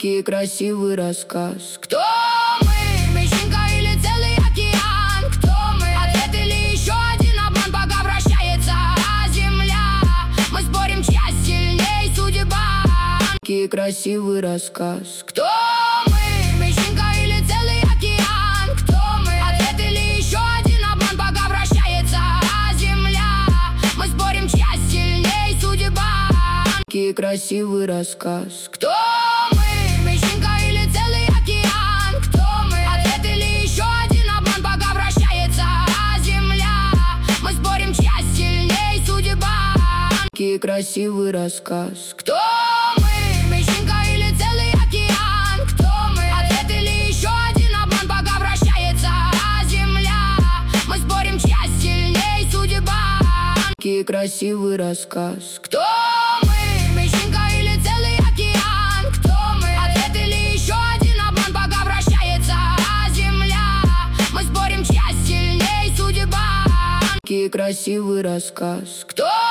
Красивый рассказ. Кто мы? Песчинка или целый океан? Кто мы? Ответ или еще один обман, пока вращается земля? Мы спорим, чья сильней судьба. Красивый рассказ. Кто мы? Песчинка или целый океан? Кто мы? Ответ или еще один обман, пока вращается земля? Мы спорим, чья сильней судьба. Красивый рассказ. Кто мы? Песчинка или целый океан? Кто мы? Ответ или еще один обман, пока вращается земля? Мы спорим, чья сильней судьба. Красивый рассказ. Кто мы? Песчинка или целый океан? Кто мы? Ответ или еще один обман, пока вращается земля? Мы спорим, чья сильней судьба. Красивый рассказ. Кто мы? Песчинка или целый океан? Кто мы? Ответ или еще один обман, пока вращается земля? Мы спорим, чья сильней судьба. Красивый рассказ. Кто